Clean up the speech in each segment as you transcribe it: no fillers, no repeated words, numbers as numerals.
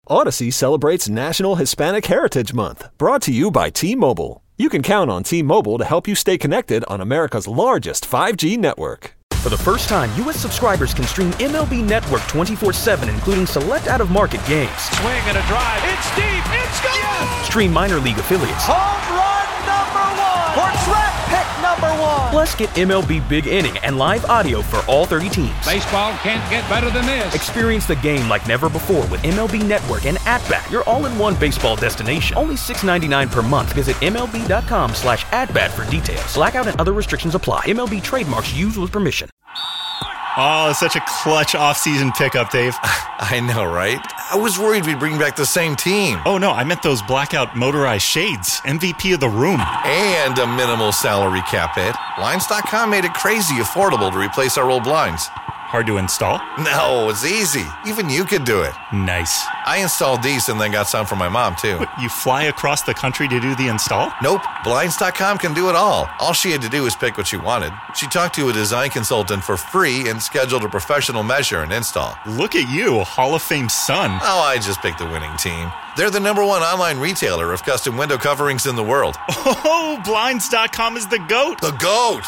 Odyssey celebrates National Hispanic Heritage Month, brought to you by T-Mobile. You can count on T-Mobile to help you stay connected on America's largest 5G network. For the first time, U.S. subscribers can stream MLB Network 24/7, including select out-of-market games. Swing and a drive. It's deep. It's gone. Yes! Stream minor league affiliates. Home run number one. Or draft pick number one. Plus, get MLB Big Inning and live audio for all 30 teams. Baseball can't get better than this. Experience the game like never before with MLB Network and At-Bat, your all-in-one baseball destination. Only $6.99 per month. Visit MLB.com/at-bat for details. Blackout and other restrictions apply. MLB trademarks used with permission. Oh, such a clutch off-season pickup, Dave. I know, right? I was worried we'd bring back the same team. Oh, no, I meant those blackout motorized shades. MVP of the room. And a minimal salary cap hit. Blinds.com made it crazy affordable to replace our old blinds. Hard to install? No, it's easy. Even you could do it. Nice. I installed these and then got some for my mom, too. What, you fly across the country to do the install? Nope. Blinds.com can do it all. All she had to do was pick what she wanted. She talked to a design consultant for free and scheduled a professional measure and install. Look at you, Hall of Fame son. Oh, I just picked the winning team. They're the #1 online retailer of custom window coverings in the world. Oh, Blinds.com is the GOAT. The GOAT!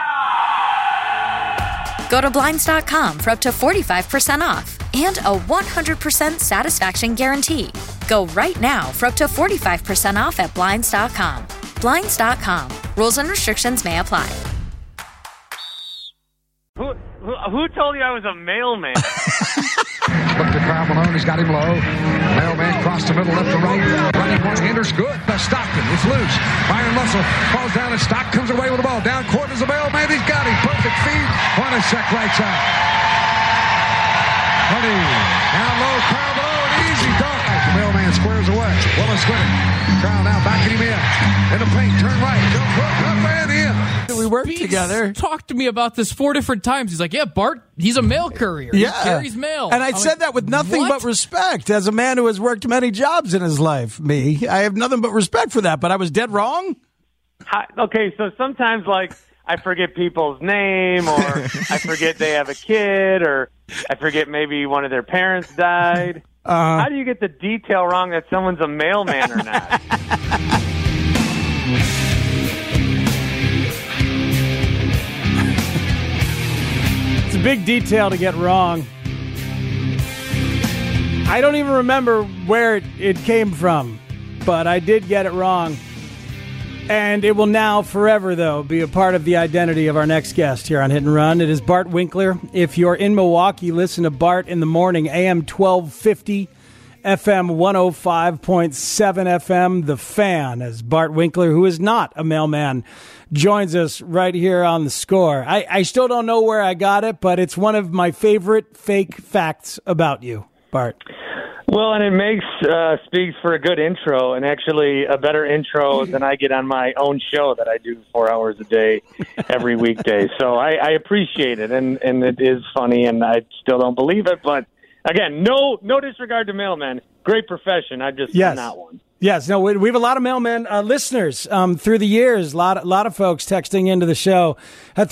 Go to Blinds.com for up to 45% off and a 100% satisfaction guarantee. Go right now for up to 45% off at Blinds.com. Blinds.com. Rules and restrictions may apply. Who told you I was a mailman? Look to Karl Malone. He's got him low. Mailman crossed the middle, left to right. Running one. Anders good. Stockton. It's loose. Byron Russell falls down and Stock comes away with the ball. Down court is the mailman. He's got him. Perfect feed. On a check right side. Honey. Down low. Karl Malone. Easy dunk. The mailman squares away. Willis with it. Karl now backing him in the paint. Turn right. Jump hook. Up and in. We worked together. Talked to me about this 4 different times. He's like, yeah, Bart, he's a mail courier. Yeah. He carries mail. And I said that with nothing but respect. As a man who has worked many jobs in his life, I have nothing but respect for that. But I was dead wrong? Okay, so sometimes, like, I forget people's name, or I forget they have a kid, or I forget maybe one of their parents died. How do you get the detail wrong that someone's a mailman or not? It's a big detail to get wrong. I don't even remember where it came from, but I did get it wrong. And it will now forever, though, be a part of the identity of our next guest here on Hit and Run. It is Bart Winkler. If you're in Milwaukee, listen to Bart in the morning, AM 1250, FM 105.7 FM, The Fan, as Bart Winkler, who is not a mailman, joins us right here on The Score. I still don't know where I got it, but it's one of my favorite fake facts about you, Bart. Well, and it speaks for a good intro, and actually a better intro than I get on my own show that I do 4 hours a day every weekday. So I appreciate it, and it is funny, and I still don't believe it. But again, no disregard to mailmen. Great profession. I'm not one. Yes, no, we have a lot of mailmen listeners through the years. A lot of folks texting into the show at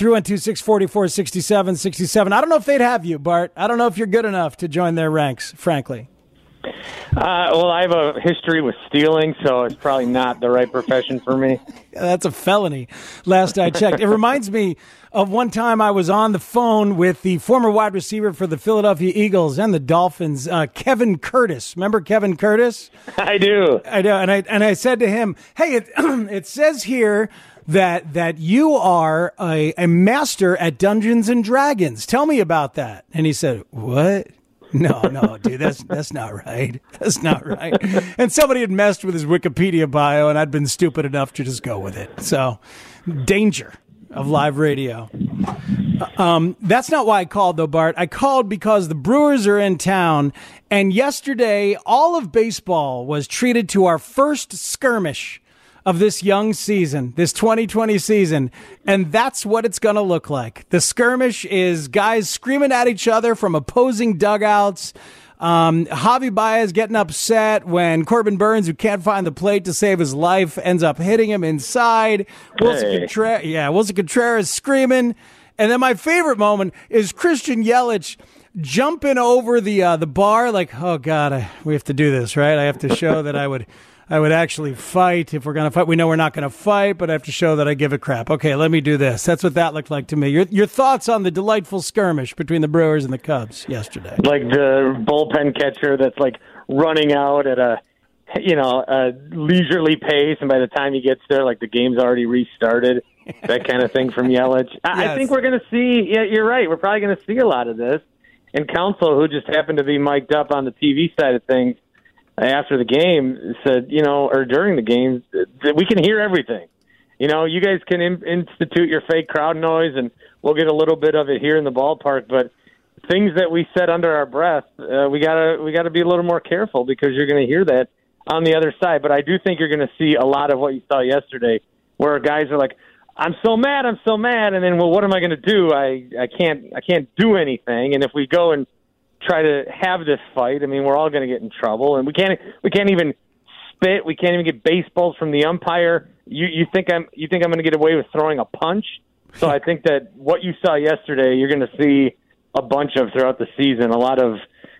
312-644-6767. I don't know if they'd have you, Bart. I don't know if you're good enough to join their ranks, frankly. Well, I have a history with stealing, so it's probably not the right profession for me. That's a felony, last I checked. It reminds me of one time I was on the phone with the former wide receiver for the Philadelphia Eagles and the Dolphins, Kevin Curtis. Remember Kevin Curtis? I do. I know, and I said to him, "Hey, it says here that you are a master at Dungeons and Dragons. Tell me about that." And he said, "What? No, dude, that's not right. That's not right." And somebody had messed with his Wikipedia bio, and I'd been stupid enough to just go with it. So, danger of live radio. That's not why I called, though, Bart. I called because the Brewers are in town, and yesterday, all of baseball was treated to our first skirmish of this young season, this 2020 season, and that's what it's going to look like. The skirmish is guys screaming at each other from opposing dugouts. Javi Baez getting upset when Corbin Burns, who can't find the plate to save his life, ends up hitting him inside. Wilson Contreras screaming. And then my favorite moment is Christian Yelich jumping over the bar like, oh God, we have to do this, right? I have to show that I would actually fight if we're going to fight. We know we're not going to fight, but I have to show that I give a crap. Okay, let me do this. That's what that looked like to me. Your thoughts on the delightful skirmish between the Brewers and the Cubs yesterday? Like the bullpen catcher that's like running out at a leisurely pace, and by the time he gets there, like the game's already restarted. That kind of thing from Yelich. Yes. I think we're going to see. Yeah, you're right. We're probably going to see a lot of this. And Counsell, who just happened to be mic'd up on the TV side of things after the game, said, or during the game, we can hear everything. You guys can institute your fake crowd noise, and we'll get a little bit of it here in the ballpark. But things that we said under our breath, we gotta be a little more careful, because you're going to hear that on the other side. But I do think you're going to see a lot of what you saw yesterday, where guys are like, I'm so mad, and then, well, what am I going to do? I can't do anything. And if we go and try to have this fight, I mean, we're all going to get in trouble, and we can't even spit. We can't even get baseballs from the umpire. You think I'm going to get away with throwing a punch? So I think that what you saw yesterday, you're going to see a bunch of throughout the season. A lot of,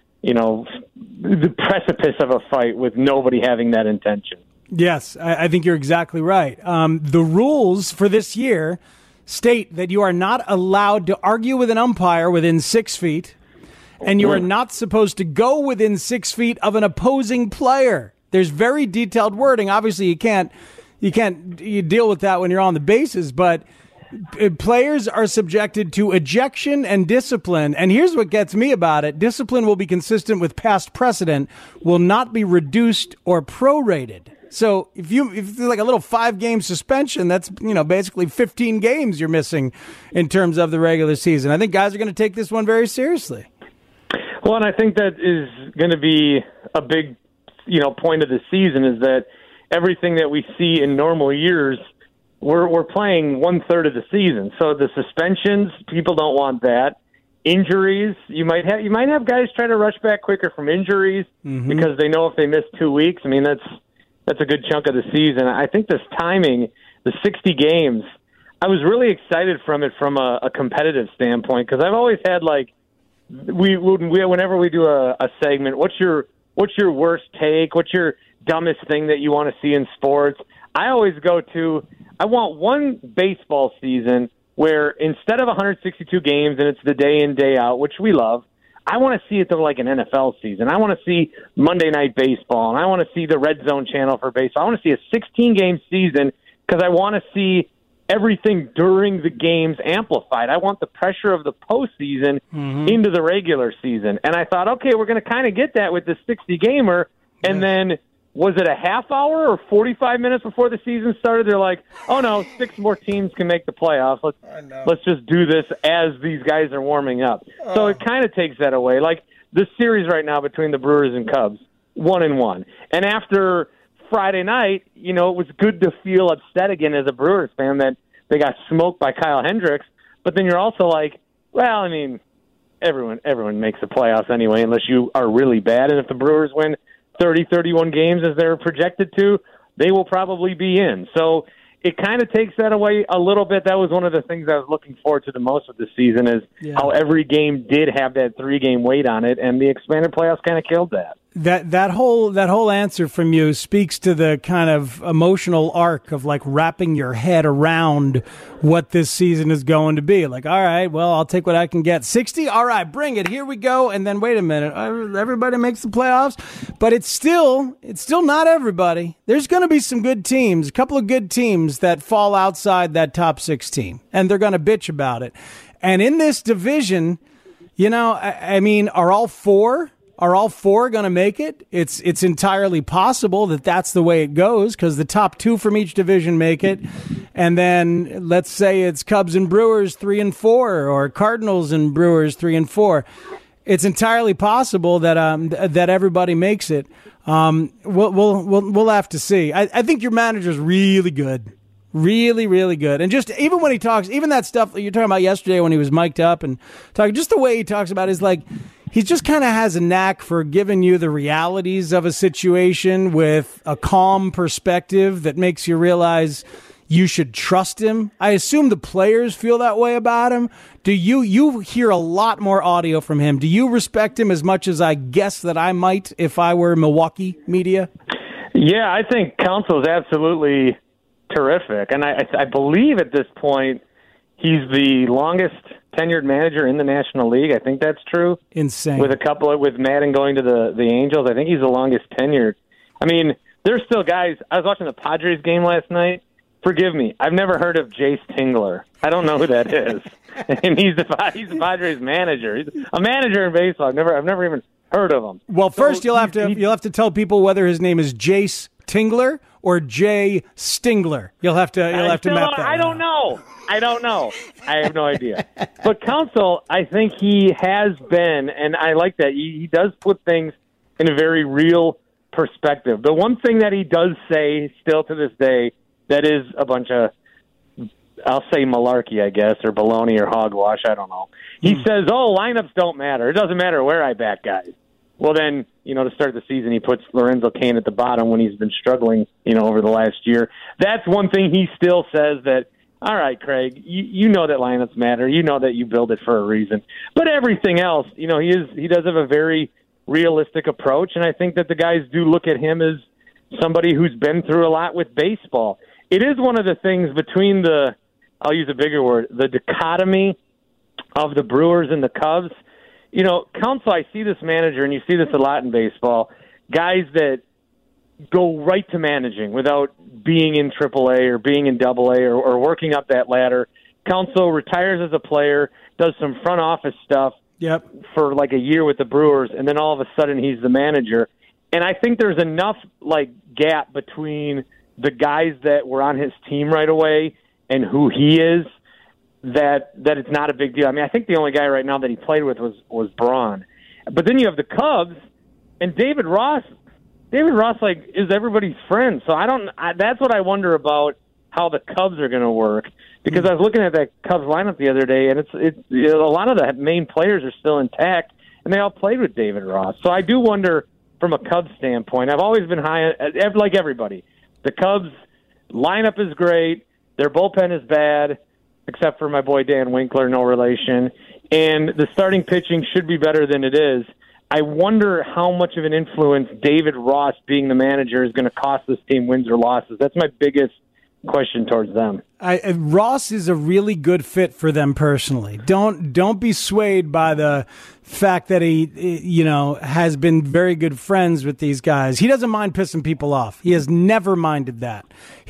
the precipice of a fight with nobody having that intention. Yes, I think you're exactly right. The rules for this year state that you are not allowed to argue with an umpire within 6 feet, and you are not supposed to go within 6 feet of an opposing player. There's very detailed wording. Obviously, you can't deal with that when you're on the bases, but players are subjected to ejection and discipline. And here's what gets me about it. Discipline will be consistent with past precedent, will not be reduced or prorated. So if it's like a little 5-game suspension, that's, basically 15 games you're missing in terms of the regular season. I think guys are going to take this one very seriously. Well, and I think that is going to be a big, point of the season, is that everything that we see in normal years, we're playing 1/3 of the season. So the suspensions, people don't want that. Injuries, you might have guys try to rush back quicker from injuries because they know if they miss 2 weeks, I mean, that's a good chunk of the season. I think this timing, the 60 games, I was really excited from it from a competitive standpoint, because I've always had whenever we do a segment, what's your worst take? What's your dumbest thing that you want to see in sports? I always go to, I want one baseball season where instead of 162 games and it's the day in, day out, which we love, I want to see it like an NFL season. I want to see Monday Night Baseball, and I want to see the Red Zone channel for baseball. I want to see a 16-game season, because I want to see everything during the games amplified. I want the pressure of the postseason into the regular season. And I thought, okay, we're going to kind of get that with the 60-gamer, and then was it a half hour or 45 minutes before the season started? They're like, oh, no, 6 more teams can make the playoffs. Let's just do this as these guys are warming up. So it kind of takes that away. Like the series right now between the Brewers and Cubs, 1-1. And after Friday night, it was good to feel upset again as a Brewers fan that they got smoked by Kyle Hendricks. But then you're also like, well, I mean, everyone makes the playoffs anyway, unless you are really bad. And if the Brewers win 30, 31 games as they're projected to, they will probably be in. So it kind of takes that away a little bit. That was one of the things I was looking forward to the most of the season, is how every game did have that 3-game weight on it, and the expanded playoffs kind of killed that. That whole answer from you speaks to the kind of emotional arc of like wrapping your head around what this season is going to be. Like, all right, well, I'll take what I can get. 60, all right, bring it. Here we go. And then wait a minute, everybody makes the playoffs, but it's still not everybody. There's going to be some good teams, a couple of good teams that fall outside that top 16, and they're going to bitch about it. And in this division, I mean, are all four going to make it? It's entirely possible that that's the way it goes, because the top 2 from each division make it. And then let's say it's Cubs and Brewers 3 and 4, or Cardinals and Brewers 3 and 4. It's entirely possible that everybody makes it. We'll have to see. I think your manager's really good. Really, really good. And just even when he talks, even that stuff that you're talking about yesterday when he was mic'd up and talking, just the way he talks about it is like, he just kind of has a knack for giving you the realities of a situation with a calm perspective that makes you realize you should trust him? I assume the players feel that way about him. Do you hear a lot more audio from him? Do you respect him as much as I guess that I might if I were Milwaukee media? Yeah, I think Counsell is absolutely terrific. And I believe at this point he's the longest tenured manager in the National League. I think that's true. Insane. With Madden going to the Angels, I think he's the longest tenured. I mean, there's still guys. I was watching the Padres game last night. Forgive me, I've never heard of Jace Tingler. I don't know who that is, and he's the Padres manager. He's a manager in baseball. I've never even heard of him. Well, first you'll have to tell people whether his name is Jace Tingler or Jay Stingler. You'll have to map that. I don't know. I have no idea. But Counsell, I think he has been, and I like that. He does put things in a very real perspective. The one thing that he does say still to this day that is a bunch of, I'll say malarkey, I guess, or baloney or hogwash, I don't know. He says, lineups don't matter. It doesn't matter where I back guys. Well, then, to start the season, he puts Lorenzo Cain at the bottom when he's been struggling, over the last year. That's one thing he still says that, all right, Craig, you know that lineups matter. You know that you build it for a reason. But everything else, he does have a very realistic approach, and I think that the guys do look at him as somebody who's been through a lot with baseball. It is one of the things between I'll use a bigger word, the dichotomy of the Brewers and the Cubs. Counsell, I see this manager, and you see this a lot in baseball, guys that go right to managing without being in AAA or being in AA or working up that ladder. Counsell retires as a player, does some front office stuff for like a year with the Brewers, and then all of a sudden he's the manager. And I think there's enough gap between the guys that were on his team right away and who he is that it's not a big deal. I mean, I think the only guy right now that he played with was Braun. But then you have the Cubs and David Ross. David Ross is everybody's friend. So that's what I wonder about how the Cubs are going to work, because I was looking at that Cubs lineup the other day, and it's a lot of the main players are still intact, and they all played with David Ross. So I do wonder from a Cubs standpoint. I've always been high, like everybody. The Cubs lineup is great. Their bullpen is bad, except for my boy Dan Winkler, no relation. And the starting pitching should be better than it is. I wonder how much of an influence David Ross being the manager is going to cost this team wins or losses. That's my biggest question towards them. Ross is a really good fit for them personally. Don't be swayed by the fact that he has been very good friends with these guys. He doesn't mind pissing people off. He has never minded that.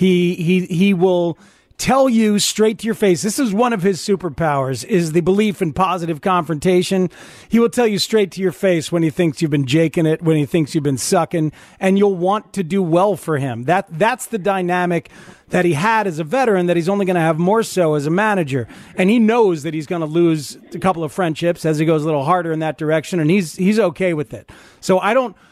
He will tell you straight to your face. This is one of his superpowers, is the belief in positive confrontation. He will tell you straight to your face when he thinks you've been jaking it, when he thinks you've been sucking, and you'll want to do well for him. That's the dynamic that he had as a veteran, that he's only going to have more so as a manager. And he knows that he's going to lose a couple of friendships as he goes a little harder in that direction, and he's okay with it. So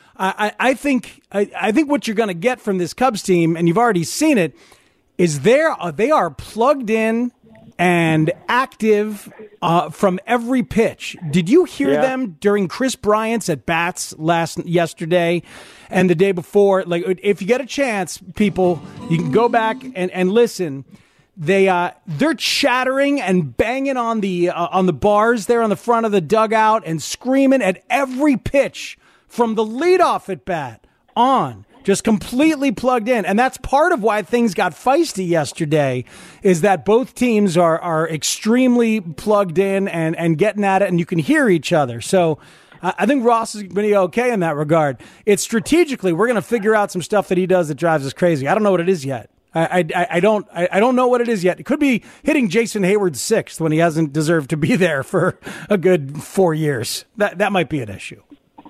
I think what you're going to get from this Cubs team, and you've already seen it, is they are plugged in and active from every pitch. Did you hear them during Chris Bryant's at bats yesterday and the day before? Like, if you get a chance, people, you can go back and listen. They're chattering and banging on the bars there on the front of the dugout and screaming at every pitch from the leadoff at bat on. Just completely plugged in. And that's part of why things got feisty yesterday, is that both teams are extremely plugged in and getting at it, and you can hear each other. So I think Ross is going to be okay in that regard. It's strategically, we're going to figure out some stuff that he does that drives us crazy. I don't know what it is yet. I don't know what it is yet. It could be hitting Jason Hayward's sixth when he hasn't deserved to be there for a good 4 years. That might be an issue.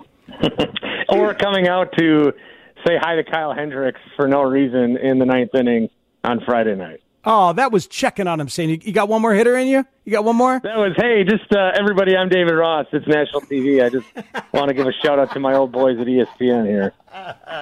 Or coming out to say hi to Kyle Hendricks for no reason in the ninth inning on Friday night. Oh, that was checking on him, saying, you got one more hitter in you? You got one more? That was, hey, just everybody, I'm David Ross. It's national TV. I just want to give a shout-out to my old boys at ESPN here.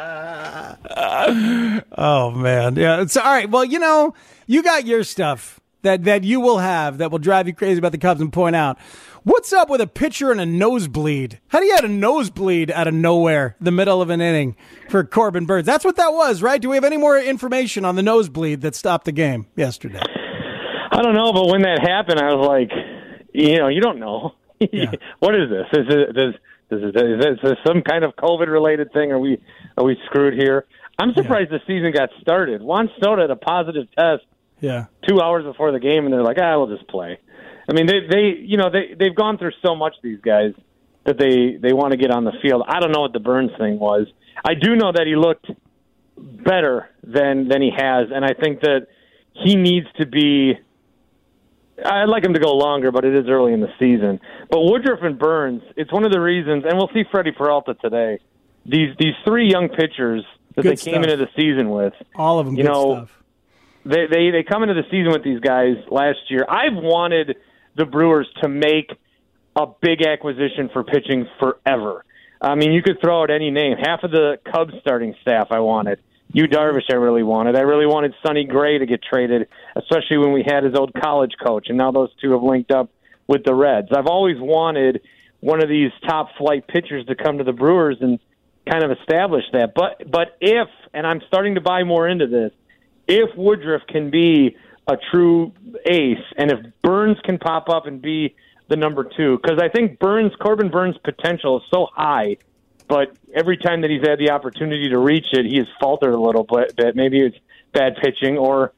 Oh, man. Yeah. It's all right. Well, you got your stuff. that you will have that will drive you crazy about the Cubs and point out. What's up with a pitcher and a nosebleed? How do you have a nosebleed out of nowhere, the middle of an inning for Corbin Burnes? That's what that was, right? Do we have any more information on the nosebleed that stopped the game yesterday? I don't know, but when that happened, I was like, you don't know. Yeah. What is this? Is this some kind of COVID-related thing? Are we screwed here? I'm surprised the season got started. Juan Soto had a positive test 2 hours before the game, and they're like, we'll just play. I mean, they've gone through so much, these guys, that they want to get on the field. I don't know what the Burnes thing was. I do know that he looked better than he has, and I think that he needs to be – I'd like him to go longer, but it is early in the season. But Woodruff and Burnes, it's one of the reasons – and we'll see Freddie Peralta today. These three young pitchers that they came into the season with. All of them good stuff. They come into the season with these guys last year. I've wanted – the Brewers to make a big acquisition for pitching forever. I mean, you could throw out any name. Half of the Cubs starting staff I wanted. Yu Darvish I really wanted. I really wanted Sonny Gray to get traded, especially when we had his old college coach, and now those two have linked up with the Reds. I've always wanted one of these top-flight pitchers to come to the Brewers and kind of establish that. But if, and I'm starting to buy more into this, if Woodruff can be a true ace, and if Burnes can pop up and be the number two, because I think Corbin Burnes' potential is so high, but every time that he's had the opportunity to reach it, he has faltered a little bit. Maybe it's bad pitching or,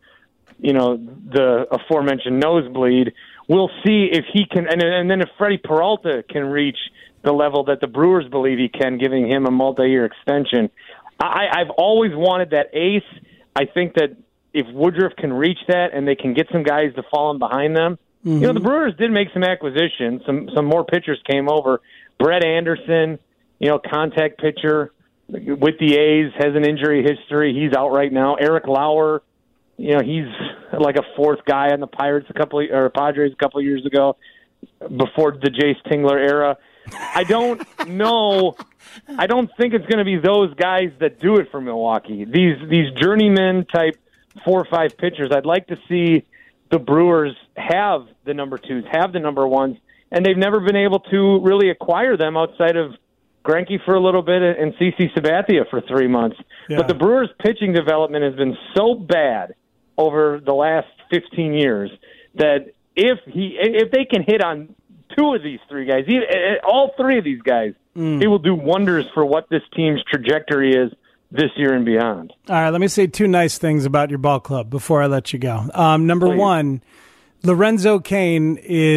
the aforementioned nosebleed. We'll see if he can, and then if Freddie Peralta can reach the level that the Brewers believe he can, giving him a multi-year extension. I've always wanted that ace. I think that if Woodruff can reach that and they can get some guys to fall in behind them, the Brewers did make some acquisitions. Some more pitchers came over. Brett Anderson, contact pitcher with the A's, has an injury history. He's out right now. Eric Lauer, he's like a fourth guy on the Padres a couple of years ago, before the Jace Tingler era. I don't know. I don't think it's going to be those guys that do it for Milwaukee. These journeyman type 4 or 5 pitchers. I'd like to see the Brewers have the number twos, have the number ones, and they've never been able to really acquire them outside of Greinke for a little bit and CC Sabathia for 3 months. Yeah. But the Brewers' pitching development has been so bad over the last 15 years that if they can hit on 2 of these 3 guys, all 3 of these guys, it will do wonders for what this team's trajectory is this year and beyond. All right, let me say 2 nice things about your ball club before I let you go. Number one, Lorenzo Cain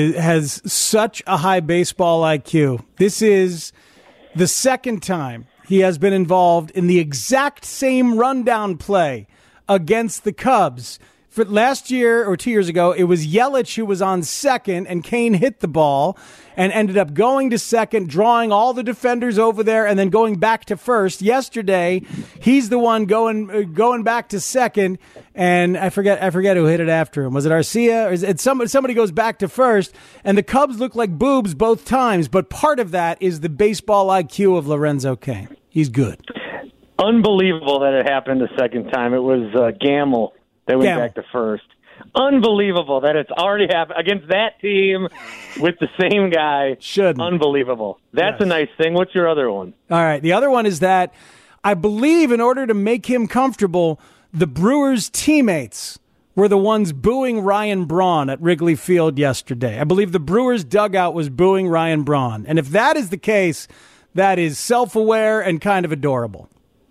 has such a high baseball IQ. This is the second time he has been involved in the exact same rundown play against the Cubs. For last year or 2 years ago, it was Yelich who was on second, and Cain hit the ball and ended up going to second, drawing all the defenders over there, and then going back to first. Yesterday, he's the one going back to second, and I forget who hit it after him. Was it Arcia? Or is it somebody goes back to first, and the Cubs look like boobs both times, but part of that is the baseball IQ of Lorenzo Cain. He's good. Unbelievable that it happened a second time. It was Gamble that went back to first. Unbelievable that it's already happened against that team with the same guy. Unbelievable. That's a nice thing. What's your other one? All right. The other one is that I believe in order to make him comfortable, the Brewers' teammates were the ones booing Ryan Braun at Wrigley Field yesterday. I believe the Brewers' dugout was booing Ryan Braun. And if that is the case, that is self-aware and kind of adorable.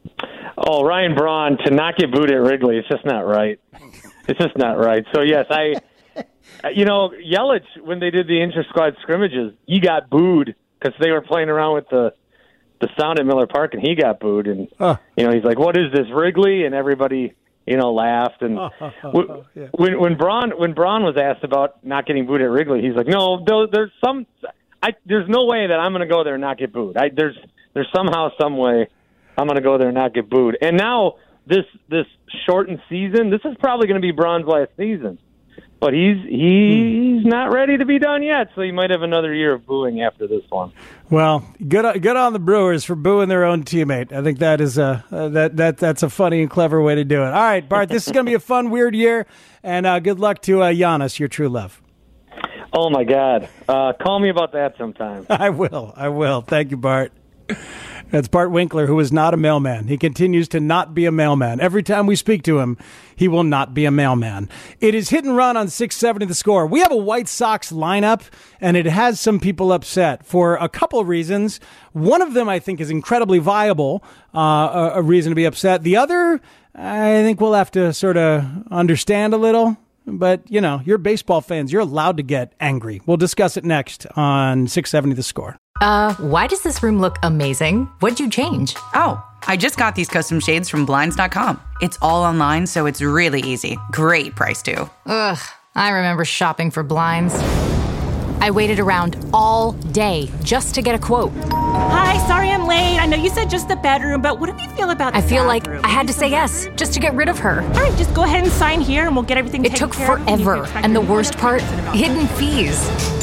Oh, Ryan Braun to not get booed at Wrigley, it's just not right. It's just not right. So, yes, Yelich, when they did the inter-squad scrimmages, he got booed because they were playing around with the sound at Miller Park, and he got booed. And, he's like, what is this, Wrigley? And everybody, laughed. And when Braun was asked about not getting booed at Wrigley, he's like, no, there's no way that I'm going to go there and not get booed. There's somehow, some way I'm going to go there and not get booed. And now this shortened season, this is probably going to be Braun's last season. But he's not ready to be done yet, so he might have another year of booing after this one. Well, good on the Brewers for booing their own teammate. I think that is that's a funny and clever way to do it. All right, Bart, this is going to be a fun, weird year, and good luck to Giannis, your true love. Oh, my God. Call me about that sometime. I will. Thank you, Bart. That's Bart Winkler, who is not a mailman. He continues to not be a mailman. Every time we speak to him, he will not be a mailman. It is Hit and Run on 670 The Score. We have a White Sox lineup, and it has some people upset for a couple of reasons. One of them, I think, is incredibly viable, a reason to be upset. The other, I think we'll have to sort of understand a little. But, you're baseball fans. You're allowed to get angry. We'll discuss it next on 670 The Score. Why does this room look amazing? What'd you change? Oh, I just got these custom shades from Blinds.com. It's all online, so it's really easy. Great price, too. Ugh, I remember shopping for blinds. I waited around all day just to get a quote. Hi, sorry I'm late. I know you said just the bedroom, but what do you feel about the I feel bathroom? like I had to say yes just to get rid of her. All right, just go ahead and sign here and we'll get everything taken care of. It took forever, and the worst part, hidden fees.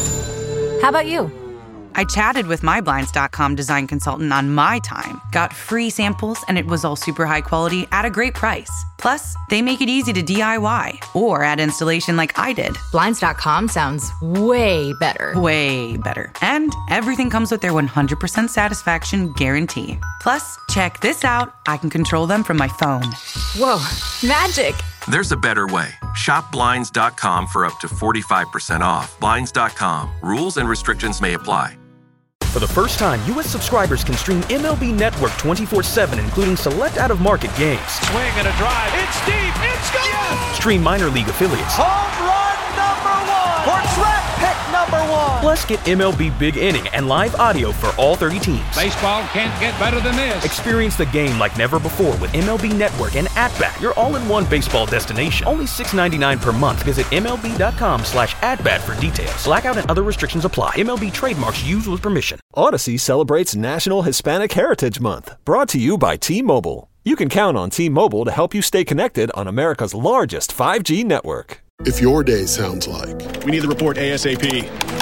How about you? I chatted with my Blinds.com design consultant on my time, got free samples, and it was all super high quality at a great price. Plus, they make it easy to DIY or add installation like I did. Blinds.com sounds way better. Way better. And everything comes with their 100% satisfaction guarantee. Plus, check this out. I can control them from my phone. Whoa, magic. There's a better way. Shop Blinds.com for up to 45% off. Blinds.com. Rules and restrictions may apply. For the first time, U.S. subscribers can stream MLB Network 24/7, including select out-of-market games. Swing and a drive. It's deep. It's gone. Yes. Stream minor league affiliates. Home run number 1. Or track pick number 1. Plus, get MLB Big Inning and live audio for all 30 teams. Baseball can't get better than this. Experience the game like never before with MLB Network and At-Bat, your all-in-one baseball destination. Only $6.99 per month. Visit MLB.com/at-bat for details. Blackout and other restrictions apply. MLB trademarks used with permission. Odyssey celebrates National Hispanic Heritage Month, brought to you by T-Mobile. You can count on T-Mobile to help you stay connected on America's largest 5G network. If your day sounds like, we need the report ASAP,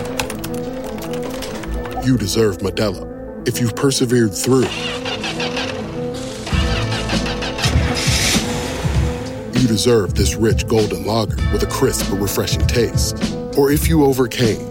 you deserve Modelo. If you've persevered through, you deserve this rich golden lager with a crisp but refreshing taste. Or if you overcame,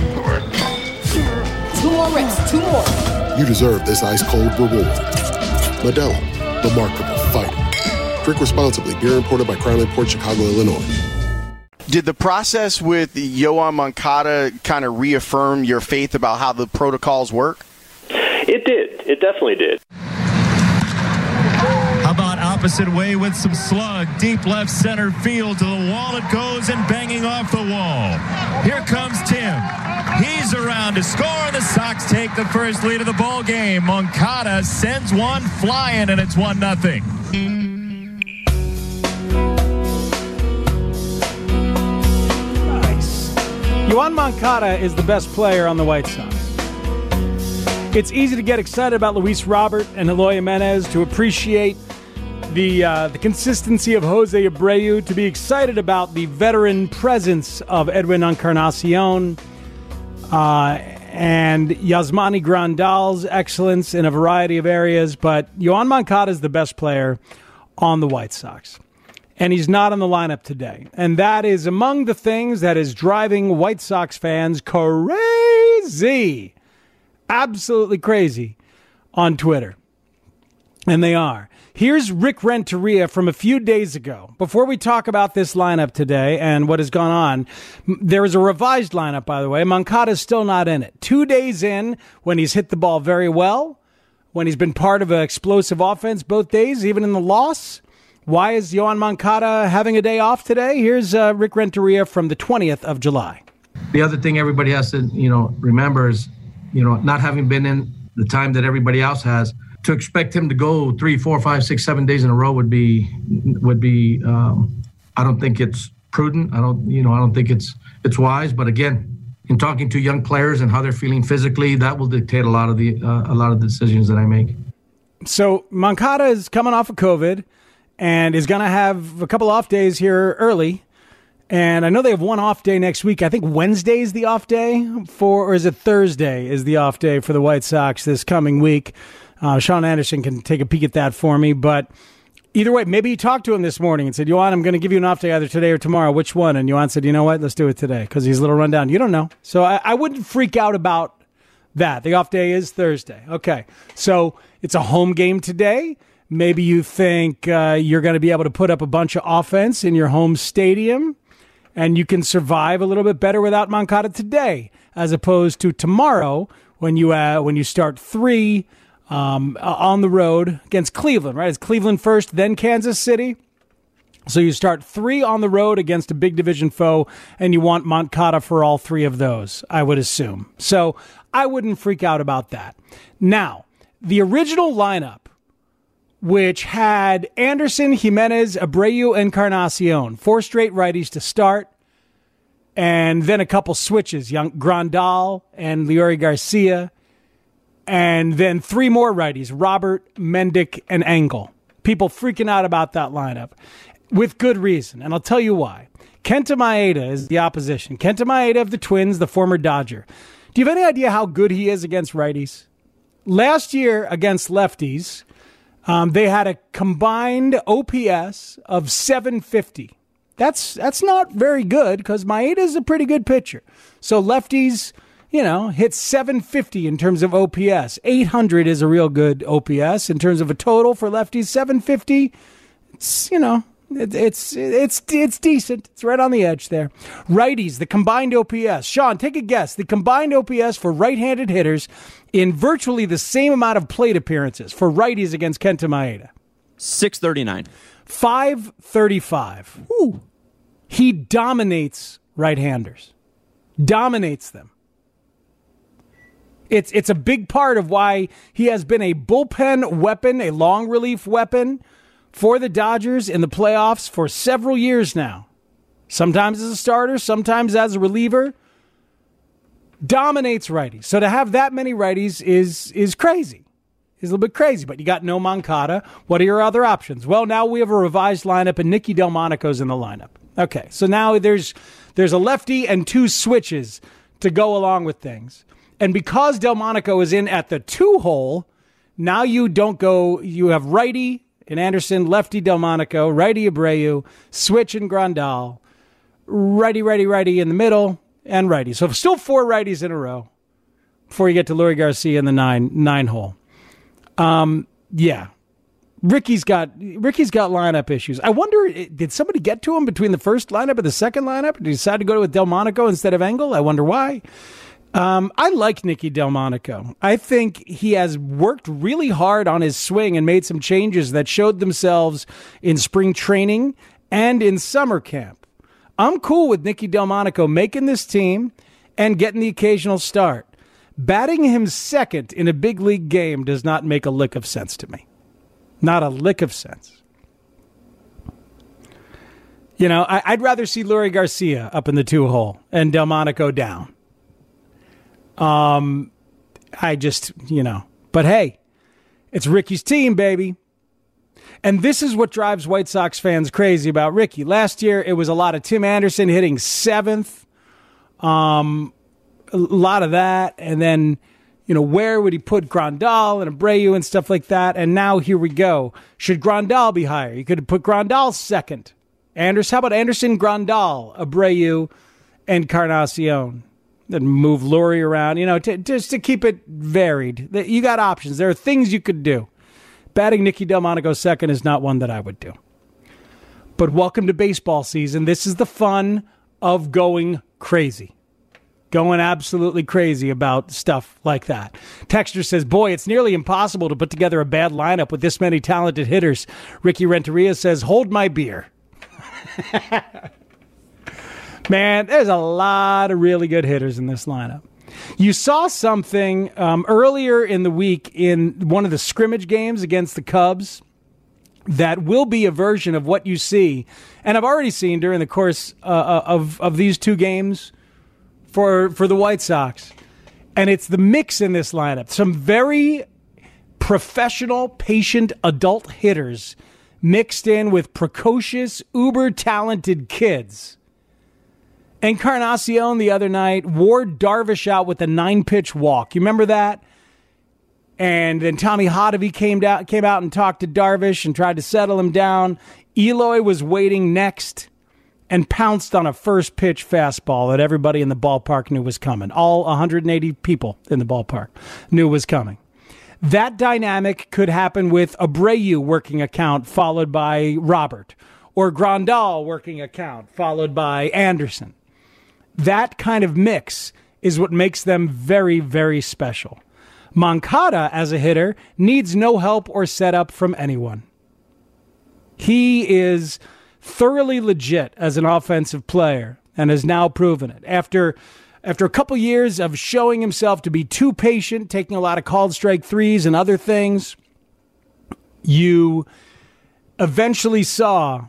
2 more reps, 2 more. you deserve this ice-cold reward. Modelo, the Remarkable Fighter. Drink responsibly. Beer imported by Crown Imports, Chicago, Illinois. Did the process with Yoan Moncada kind of reaffirm your faith about how the protocols work? It did. It definitely did. How about opposite way with some slug, deep left center field to the wall it goes and banging off the wall. Here comes Tim. He's around to score. The Sox take the first lead of the ball game. Moncada sends one flying, and it's 1-0. Yoan Moncada is the best player on the White Sox. It's easy to get excited about Luis Robert and Eloy Jimenez, to appreciate the consistency of Jose Abreu, to be excited about the veteran presence of Edwin Encarnacion and Yasmani Grandal's excellence in a variety of areas. But Yoan Moncada is the best player on the White Sox. And he's not in the lineup today. And that is among the things that is driving White Sox fans crazy. Absolutely crazy on Twitter. And they are. Here's Rick Renteria from a few days ago. Before we talk about this lineup today and what has gone on, there is a revised lineup, by the way. Moncada's still not in it. 2 days in, when he's hit the ball very well, when he's been part of an explosive offense both days, even in the loss. Why is Yoan Moncada having a day off today? Here's Rick Renteria from the 20th of July. The other thing everybody has to, remember is, not having been in the time that everybody else has, to expect him to go 3, 4, 5, 6, 7 days in a row would be. I don't think it's prudent. I don't think it's wise. But again, in talking to young players and how they're feeling physically, that will dictate a lot of the decisions that I make. So Moncada is coming off of COVID and is going to have a couple off days here early. And I know they have one off day next week. I think Wednesday is the off day or is it Thursday is the off day for the White Sox this coming week. Sean Anderson can take a peek at that for me. But either way, maybe you talked to him this morning and said, Yohan, I'm going to give you an off day either today or tomorrow. Which one? And Yohan said, you know what? Let's do it today because he's a little run down. You don't know. So I wouldn't freak out about that. The off day is Thursday. Okay. So it's a home game today. Maybe you think you're going to be able to put up a bunch of offense in your home stadium and you can survive a little bit better without Moncada today as opposed to tomorrow when you start 3 on the road against Cleveland, right? It's Cleveland first, then Kansas City. So you start 3 on the road against a big division foe, and you want Moncada for all 3 of those, I would assume. So I wouldn't freak out about that. Now, the original lineup, which had Anderson, Jimenez, Abreu, Encarnacion, 4 straight righties to start, and then a couple switches, Grandal and Leury Garcia, and then 3 more righties, Robert, Mendick, and Engel. People freaking out about that lineup with good reason, and I'll tell you why. Kenta Maeda is the opposition. Kenta Maeda of the Twins, the former Dodger. Do you have any idea how good he is against righties? Last year against lefties, they had a combined OPS of 750. That's not very good because Maeda is a pretty good pitcher. So lefties, hit 750 in terms of OPS. 800 is a real good OPS in terms of a total for lefties. 750, it's decent. It's right on the edge there. Righties, the combined OPS. Sean, take a guess. The combined OPS for right-handed hitters in virtually the same amount of plate appearances for righties against Kenta Maeda. 639. 535. Ooh. He dominates right-handers. Dominates them. It's a big part of why he has been a bullpen weapon, a long relief weapon for the Dodgers in the playoffs for several years now. Sometimes as a starter, sometimes as a reliever. Dominates righties. So to have that many righties is crazy. Is a little bit crazy, but you got no Moncada. What are your other options? Well, now we have a revised lineup and Nicky Delmonico's in the lineup. Okay, so now there's a lefty and 2 switches to go along with things. And because Delmonico is in at the 2-hole, now you have righty in Anderson, lefty Delmonico, righty Abreu, switch in Grandal, righty in the middle, and righty. So still 4 righties in a row before you get to Leury Garcia in the 9-hole. Yeah. Ricky's got lineup issues. I wonder, did somebody get to him between the first lineup and the second lineup? Did he decide to go with Delmonico instead of Engel? I wonder why. I like Nicky Delmonico. I think he has worked really hard on his swing and made some changes that showed themselves in spring training and in summer camp. I'm cool with Nicky Delmonico making this team and getting the occasional start. Batting him second in a big league game does not make a lick of sense to me. Not a lick of sense. I'd rather see Leury Garcia up in the 2-hole and Delmonico down. But hey, it's Ricky's team, baby. And this is what drives White Sox fans crazy about Ricky. Last year, it was a lot of Tim Anderson hitting 7th. A lot of that. And then, where would he put Grandal and Abreu and stuff like that? And now here we go. Should Grandal be higher? You could have put Grandal second. How about Anderson, Grandal, Abreu, and Encarnacion? Then move Leury around, just to keep it varied. You got options. There are things you could do. Batting Nicky Delmonico second is not one that I would do. But welcome to baseball season. This is the fun of going crazy. Going absolutely crazy about stuff like that. Texter says, boy, it's nearly impossible to put together a bad lineup with this many talented hitters. Ricky Renteria says, hold my beer. Man, there's a lot of really good hitters in this lineup. You saw something earlier in the week in one of the scrimmage games against the Cubs that will be a version of what you see, and I've already seen during the course of these 2 games for the White Sox. And it's the mix in this lineup. Some very professional, patient, adult hitters mixed in with precocious, uber-talented kids. Encarnacion the other night wore Darvish out with a 9-pitch walk. You remember that? And then Tommy Hotovy came out and talked to Darvish and tried to settle him down. Eloy was waiting next and pounced on a first pitch fastball that everybody in the ballpark knew was coming. All 180 people in the ballpark knew was coming. That dynamic could happen with Abreu working a count followed by Robert, or Grandal working a count followed by Anderson. That kind of mix is what makes them very, very special. Moncada, as a hitter, needs no help or setup from anyone. He is thoroughly legit as an offensive player and has now proven it. After a couple years of showing himself to be too patient, taking a lot of called strike threes and other things, you eventually saw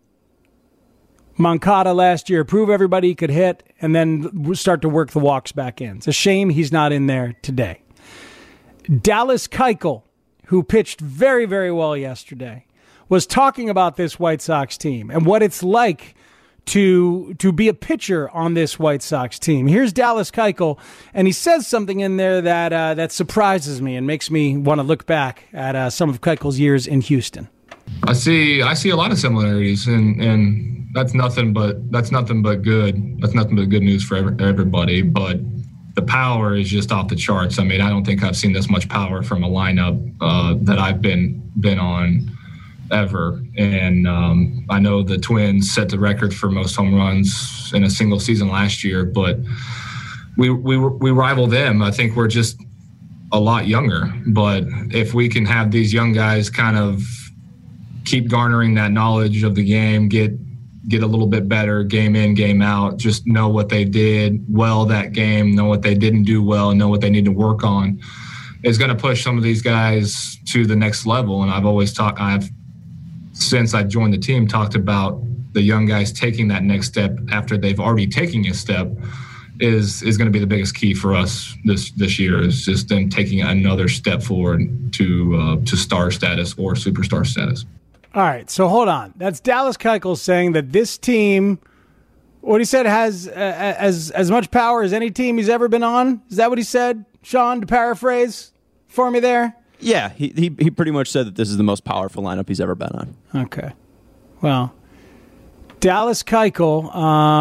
Moncada last year prove everybody he could hit and then start to work the walks back in. It's a shame he's not in there today. Dallas Keuchel, who pitched very, very well yesterday, was talking about this White Sox team and what it's like to be a pitcher on this White Sox team. Here's Dallas Keuchel, and he says something in there that surprises me and makes me want to look back at some of Keuchel's years in Houston. I see a lot of similarities, and that's nothing but good. That's nothing but good news for everybody. But the power is just off the charts. I mean, I don't think I've seen this much power from a lineup that I've been on ever. And I know the Twins set the record for most home runs in a single season last year, but we rival them. I think we're just a lot younger. But if we can have these young guys kind of keep garnering that knowledge of the game, get a little bit better game in, game out, just know what they did well that game, know what they didn't do well, know what they need to work on, is going to push some of these guys to the next level. And I've since I joined the team, talked about the young guys taking that next step after they've already taken a step is going to be the biggest key for us this year, is just them taking another step forward to star status or superstar status. All right, so hold on. That's Dallas Keuchel saying that this team, what he said, has as much power as any team he's ever been on. Is that what he said, Sean, to paraphrase for me there? Yeah, he pretty much said that this is the most powerful lineup he's ever been on. Okay. Well, Dallas Keuchel,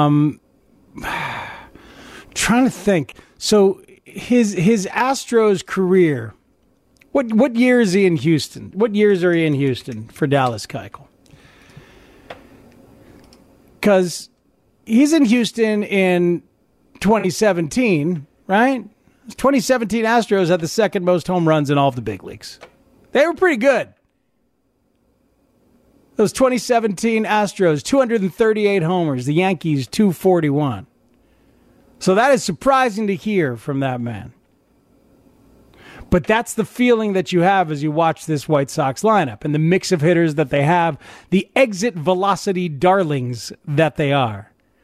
trying to think. So his Astros career, what year is he in Houston? What years are he in Houston for Dallas Keuchel? Because he's in Houston in 2017, right? 2017 Astros had the second most home runs in all of the big leagues. They were pretty good. Those 2017 Astros, 238 homers. The Yankees, 241. So that is surprising to hear from that man. But that's the feeling that you have as you watch this White Sox lineup and the mix of hitters that they have, the exit velocity darlings that they are.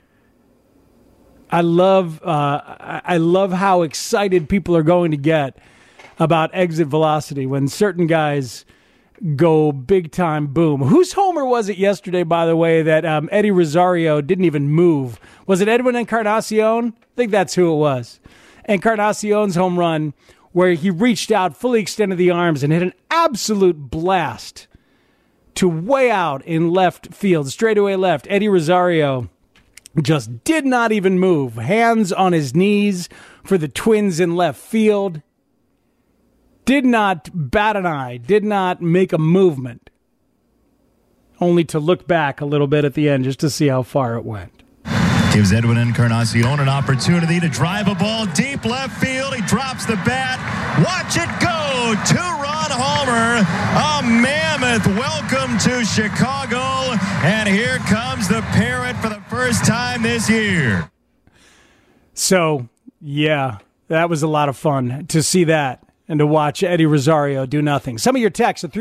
I love how excited people are going to get about exit velocity when certain guys go big time boom. Whose homer was it yesterday, by the way, that Eddie Rosario didn't even move? Was it Edwin Encarnacion? I think that's who it was. Encarnacion's home run, where he reached out, fully extended the arms, and hit an absolute blast to way out in left field, straightaway left. Eddie Rosario just did not even move. Hands on his knees for the Twins in left field. Did not bat an eye. Did not make a movement. Only to look back a little bit at the end just to see how far it went. Gives Edwin Encarnacion an opportunity to drive a ball deep left field. He drops the bat. Watch it go. Two-run homer. A mammoth welcome to Chicago. And here comes the Parrot for the first time this year. So, yeah, that was a lot of fun to see that and to watch Eddie Rosario do nothing. Some of your texts at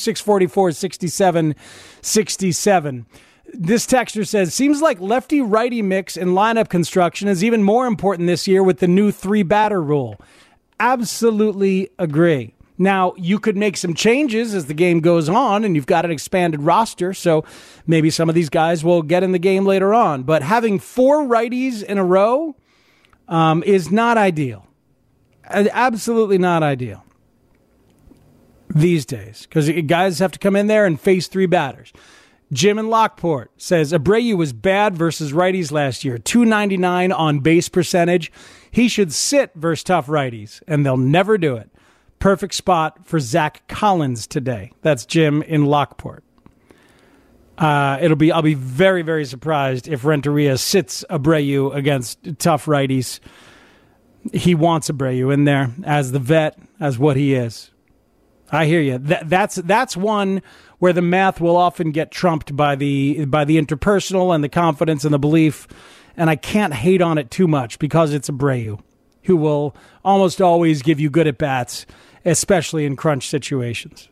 312-644-6767. This texter says, seems like lefty-righty mix and lineup construction is even more important this year with the new 3-batter rule. Absolutely agree. Now, you could make some changes as the game goes on, and you've got an expanded roster, so maybe some of these guys will get in the game later on. But having 4 righties in a row is not ideal. Absolutely not ideal these days, because guys have to come in there and face 3 batters. Jim in Lockport says Abreu was bad versus righties last year, .299 on base percentage. He should sit versus tough righties, and they'll never do it. Perfect spot for Zach Collins today. That's Jim in Lockport. I'll be very, very surprised if Renteria sits Abreu against tough righties. He wants Abreu in there as the vet, as what he is. I hear you. That's one where the math will often get trumped by the interpersonal and the confidence and the belief, and I can't hate on it too much because it's Abreu, who will almost always give you good at-bats, especially in crunch situations.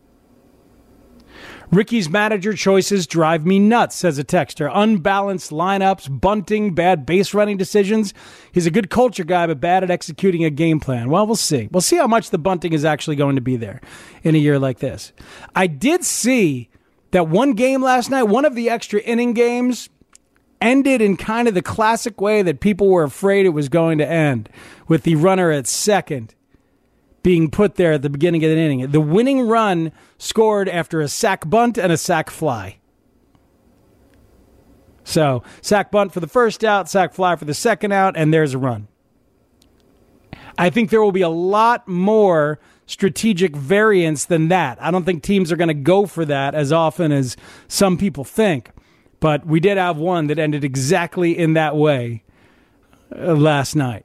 Ricky's manager choices drive me nuts, says a texter. Unbalanced lineups, bunting, bad base running decisions. He's a good culture guy, but bad at executing a game plan. Well, we'll see. We'll see how much the bunting is actually going to be there in a year like this. I did see that one game last night, one of the extra inning games, ended in kind of the classic way that people were afraid it was going to end, with the runner at second being put there at the beginning of the inning. The winning run scored after a sac bunt and a sac fly. So, sac bunt for the first out, sac fly for the second out, and there's a run. I think there will be a lot more strategic variance than that. I don't think teams are going to go for that as often as some people think. But we did have one that ended exactly in that way last night.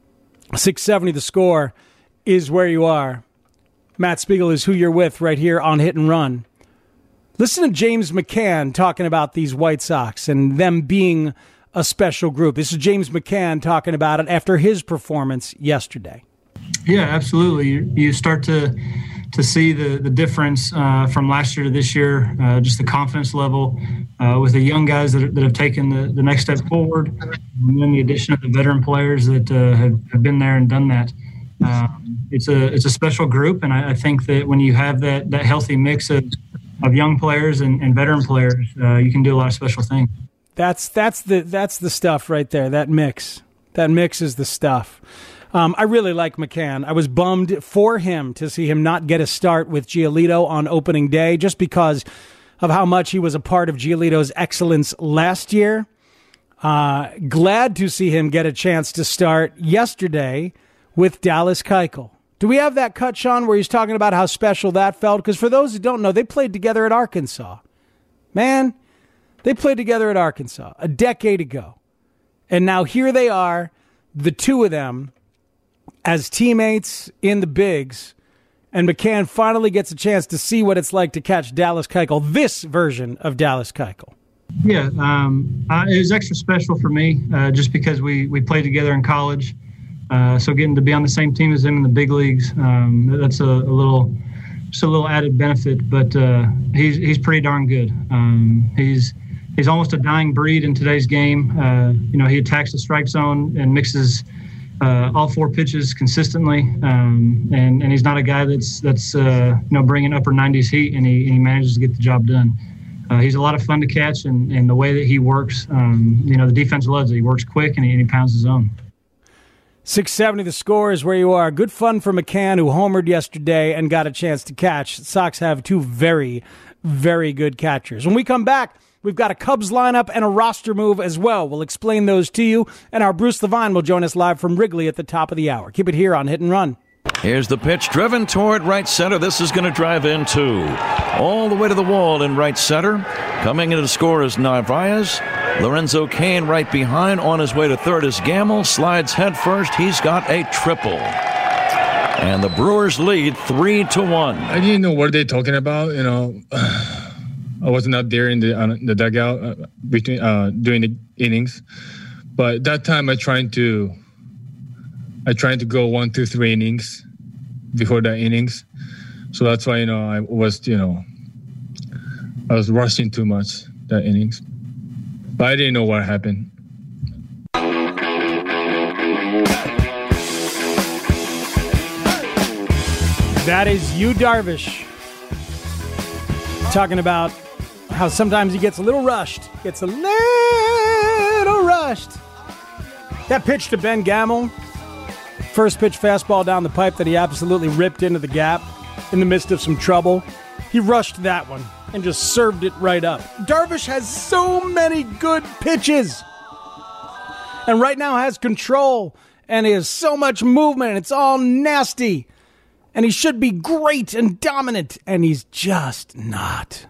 670 the score is where you are. Matt Spiegel is who you're with right here on Hit and Run. Listen to James McCann talking about these White Sox and them being a special group. This is James McCann talking about it after his performance yesterday. Yeah, absolutely. You start to see the difference from last year to this year, just the confidence level with the young guys that have taken the next step forward, and then the addition of the veteran players that have been there and done that. It's a special group, and I think that when you have that healthy mix of young players and veteran players, you can do a lot of special things. That's the stuff right there. That mix is the stuff. I really like McCann. I was bummed for him to see him not get a start with Giolito on opening day, just because of how much he was a part of Giolito's excellence last year. Glad to see him get a chance to start yesterday with Dallas Keuchel. Do we have that cut, Sean, where he's talking about how special that felt? Because for those who don't know, they played together at Arkansas. Man, they played together at Arkansas a decade ago. And now here they are, the two of them, as teammates in the bigs. And McCann finally gets a chance to see what it's like to catch Dallas Keuchel, this version of Dallas Keuchel. Yeah, it was extra special for me just because we played together in college. So getting to be on the same team as him in the big leagues, that's a little added benefit. But he's pretty darn good. He's almost a dying breed in today's game. He attacks the strike zone and mixes all 4 pitches consistently, and he's not a guy that's bringing upper 90s heat, and he manages to get the job done. He's a lot of fun to catch, and the way that he works, the defense loves it. He works quick, and he pounds his own. 670 the score is where you are. Good fun for McCann, who homered yesterday and got a chance to catch. Sox have 2 very, very good catchers. When we come back, we've got a Cubs lineup and a roster move as well. We'll explain those to you, and our Bruce Levine will join us live from Wrigley at the top of the hour. Keep it here on Hit and Run. Here's the pitch driven toward right center. This is going to drive in 2. All the way to the wall in right center. Coming into the score is Narvaez. Lorenzo Cain right behind. On his way to third is Gamble. Slides head first. He's got a triple. And the Brewers lead 3-1. I didn't know what they're talking about. I wasn't out there in the dugout during the innings. But that time I tried to go 1, 2, 3 innings before the innings. So that's why, I was rushing too much that innings. But I didn't know what happened. That is Yu Darvish talking about how sometimes he gets a little rushed. That pitch to Ben Gamel, first pitch fastball down the pipe that he absolutely ripped into the gap in the midst of some trouble. He rushed that one and just served it right up. Darvish has so many good pitches and right now has control and he has so much movement and it's all nasty. And he should be great and dominant, and he's just not.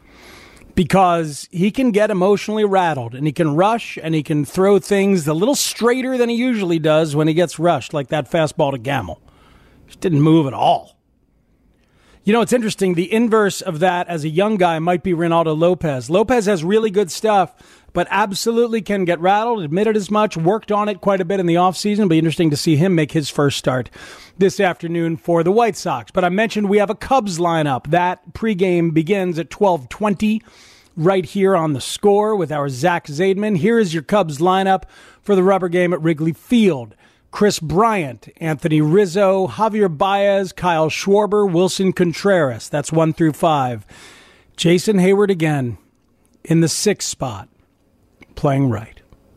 Because he can get emotionally rattled, and he can rush, and he can throw things a little straighter than he usually does when he gets rushed, like that fastball to Gamel. Just didn't move at all. You know, it's interesting. The inverse of that as a young guy might be Reynaldo Lopez. Lopez has really good stuff, but absolutely can get rattled, admitted as much, worked on it quite a bit in the offseason. It'll be interesting to see him make his first start this afternoon for the White Sox. But I mentioned we have a Cubs lineup. That pregame begins at 12:20 right here on The Score with our Zach Zaidman. Here is your Cubs lineup for the rubber game at Wrigley Field. Chris Bryant, Anthony Rizzo, Javier Baez, Kyle Schwarber, Wilson Contreras. That's 1 through 5. Jason Hayward again in the 6th spot, playing right.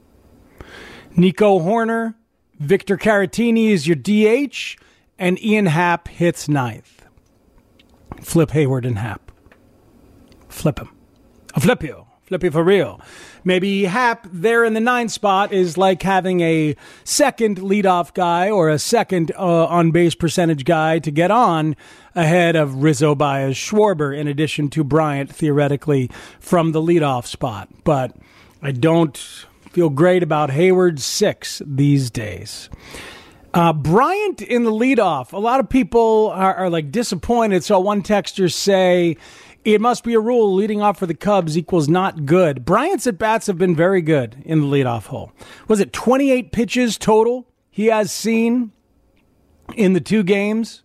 Nico Horner, Victor Caratini is your DH, and Ian Happ hits 9th. Flip Hayward and Happ. Flip him. I'll flip you. Flip you for real. Maybe Happ there in the 9th spot is like having a second leadoff guy or a second on-base percentage guy to get on ahead of Rizzo, Baez, Schwarber, in addition to Bryant, theoretically, from the leadoff spot. But I don't feel great about Hayward's 6 these days. Bryant in the leadoff. A lot of people are like disappointed. So one texter say, it must be a rule leading off for the Cubs equals not good. Bryant's at-bats have been very good in the leadoff hole. Was it 28 pitches total he has seen in the 2 games?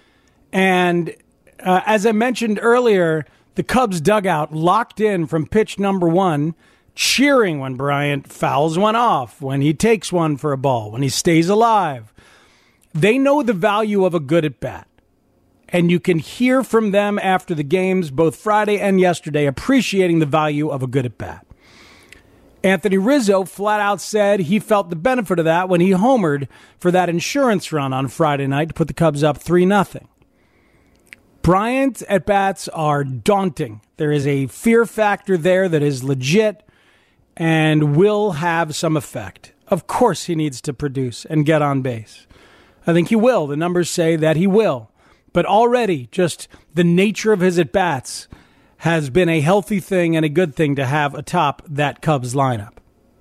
And as I mentioned earlier, the Cubs dugout locked in from pitch number 1, cheering when Bryant fouls one off, when he takes one for a ball, when he stays alive. They know the value of a good at-bat. And you can hear from them after the games, both Friday and yesterday, appreciating the value of a good at-bat. Anthony Rizzo flat out said he felt the benefit of that when he homered for that insurance run on Friday night to put the Cubs up 3-0. Bryant's at-bats are daunting. There is a fear factor there that is legit and will have some effect. Of course he needs to produce and get on base. I think he will. The numbers say that he will. But already, just the nature of his at-bats has been a healthy thing and a good thing to have atop that Cubs lineup.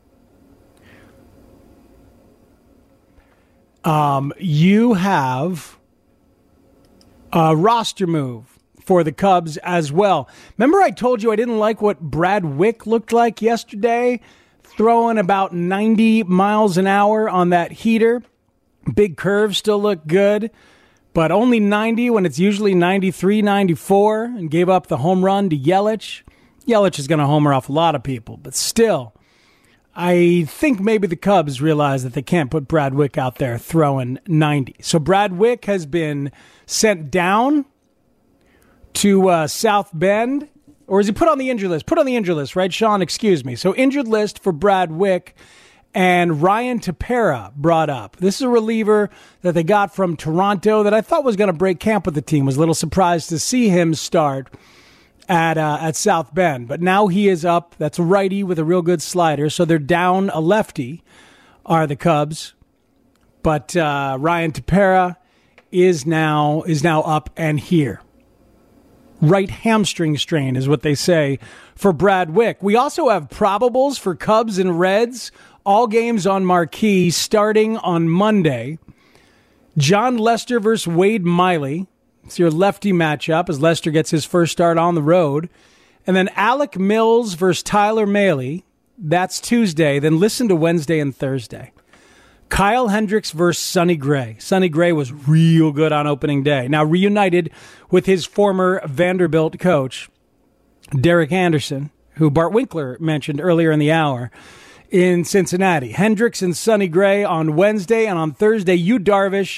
You have a roster move for the Cubs as well. Remember I told you I didn't like what Brad Wick looked like yesterday? Throwing about 90 miles an hour on that heater. Big curve still looked good. But only 90 when it's usually 93, 94, and gave up the home run to Yelich. Yelich is going to homer off a lot of people, but still, I think maybe the Cubs realize that they can't put Brad Wick out there throwing 90. So Brad Wick has been sent down to South Bend, or is he put on the injured list? Put on the injured list, right, Sean? Excuse me. So injured list for Brad Wick. And Ryan Tepera brought up. This is a reliever that they got from Toronto that I thought was going to break camp with the team. Was a little surprised to see him start at South Bend. But now he is up. That's a righty with a real good slider. So they're down a lefty, are the Cubs. But Ryan Tepera is now up and here. Right hamstring strain is what they say for Brad Wick. We also have probables for Cubs and Reds. All games on marquee starting on Monday. John Lester versus Wade Miley. It's your lefty matchup as Lester gets his first start on the road. And then Alec Mills versus Tyler Mahle. That's Tuesday. Then listen to Wednesday and Thursday. Kyle Hendricks versus Sonny Gray. Sonny Gray was real good on opening day. Now reunited with his former Vanderbilt coach, Derek Anderson, who Bart Winkler mentioned earlier in the hour, in Cincinnati. Hendricks and Sonny Gray on Wednesday, and on Thursday, Yu Darvish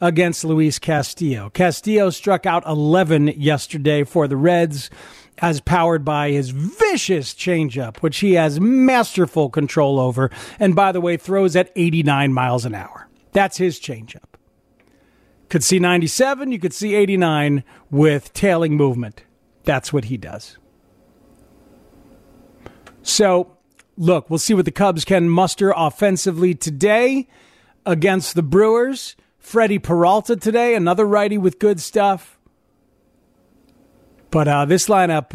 against Luis Castillo. Castillo struck out 11 yesterday for the Reds, as powered by his vicious changeup, which he has masterful control over, and by the way, throws at 89 miles an hour. That's his changeup. Could see 97, you could see 89 with tailing movement. That's what he does. So, look, we'll see what the Cubs can muster offensively today against the Brewers. Freddie Peralta today, another righty with good stuff. But this lineup,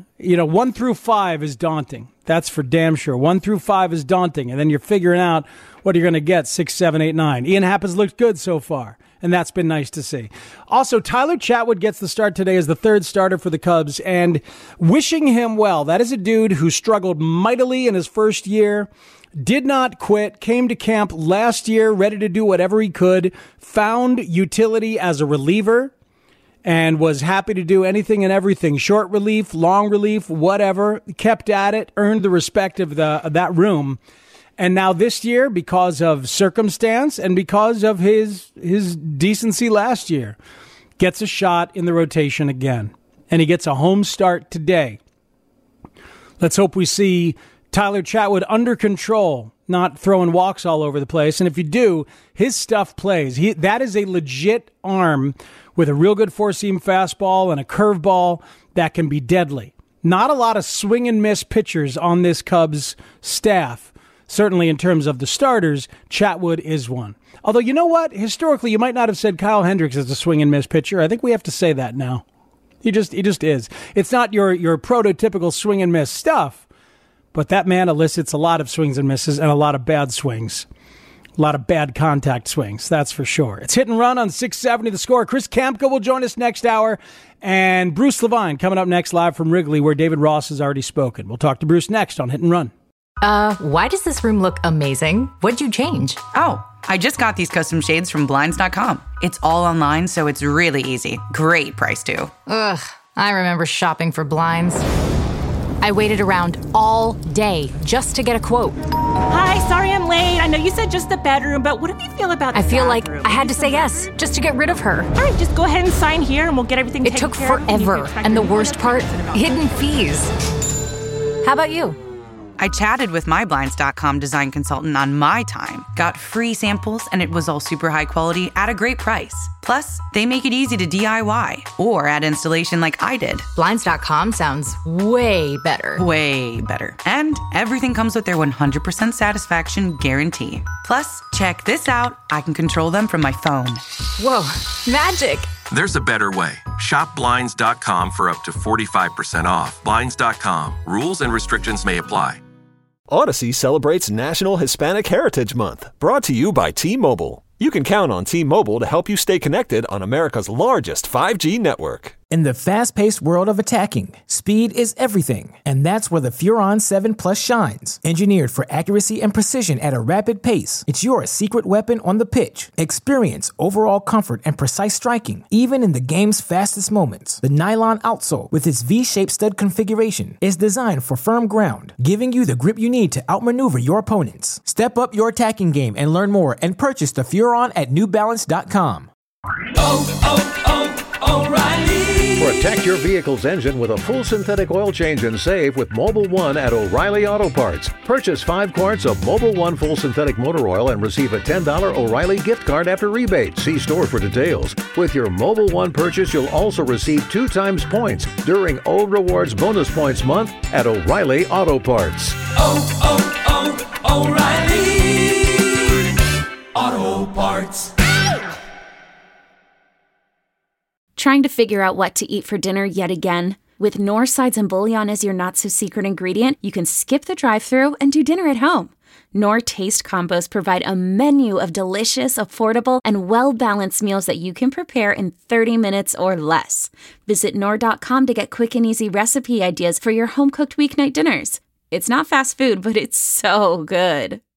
1 through 5 is daunting. That's for damn sure. 1 through 5 is daunting. And then you're figuring out what you're going to get 6, 7, 8, 9. Ian Happ has looked good so far, and that's been nice to see. Also, Tyler Chatwood gets the start today as the third starter for the Cubs, and wishing him well. That is a dude who struggled mightily in his first year, did not quit, came to camp last year ready to do whatever he could, found utility as a reliever, and was happy to do anything and everything. Short relief, long relief, whatever. Kept at it, earned the respect of that room. And now this year, because of circumstance and because of his decency last year, gets a shot in the rotation again. And he gets a home start today. Let's hope we see Tyler Chatwood under control, not throwing walks all over the place. And if you do, his stuff plays. That is a legit arm with a real good four-seam fastball and a curveball that can be deadly. Not a lot of swing and miss pitchers on this Cubs staff. Certainly in terms of the starters, Chatwood is one. Although, you know what? Historically, you might not have said Kyle Hendricks is a swing and miss pitcher. I think we have to say that now. He just is. It's not your prototypical swing and miss stuff, but that man elicits a lot of swings and misses and a lot of bad swings. A lot of bad contact swings, that's for sure. It's Hit and Run on 670 The Score. Chris Kamka will join us next hour, and Bruce Levine coming up next live from Wrigley, where David Ross has already spoken. We'll talk to Bruce next on Hit and Run. Why does this room look amazing? What'd you change? Oh, I just got these custom shades from Blinds.com. It's all online, so it's really easy. Great price, too. Ugh, I remember shopping for blinds. I waited around all day just to get a quote. Hi, sorry I'm late. I know you said just the bedroom, but what do you feel about the I feel like bathroom? I had to say yes just to get rid of her. All right, just go ahead and sign here and we'll get everything taken care of. It took forever. And the worst part, hidden fees. How about you? I chatted with my Blinds.com design consultant on my time, got free samples, and it was all super high quality at a great price. Plus, they make it easy to DIY or add installation like I did. Blinds.com sounds way better. Way better. And everything comes with their 100% satisfaction guarantee. Plus, check this out. I can control them from my phone. Whoa, magic. There's a better way. Shop Blinds.com for up to 45% off. Blinds.com. Rules and restrictions may apply. Odyssey celebrates National Hispanic Heritage Month, brought to you by T-Mobile. You can count on T-Mobile to help you stay connected on America's largest 5G network. In the fast-paced world of attacking, speed is everything, and that's where the Furon 7 Plus shines. Engineered for accuracy and precision at a rapid pace, it's your secret weapon on the pitch. Experience overall comfort and precise striking, even in the game's fastest moments. The nylon outsole, with its V-shaped stud configuration, is designed for firm ground, giving you the grip you need to outmaneuver your opponents. Step up your attacking game and learn more and purchase the Furon at NewBalance.com. O'Reilly. Protect your vehicle's engine with a full synthetic oil change and save with Mobil 1 at O'Reilly Auto Parts. Purchase 5 quarts of Mobil 1 full synthetic motor oil and receive a $10 O'Reilly gift card after rebate. See store for details. With your Mobil 1 purchase, you'll also receive 2 times points during O Rewards Bonus Points Month at O'Reilly Auto Parts. O'Reilly Auto Parts. Trying to figure out what to eat for dinner yet again? With Knorr sides and bouillon as your not-so-secret ingredient, you can skip the drive-thru and do dinner at home. Knorr Taste Combos provide a menu of delicious, affordable, and well-balanced meals that you can prepare in 30 minutes or less. Visit Knorr.com to get quick and easy recipe ideas for your home-cooked weeknight dinners. It's not fast food, but it's so good.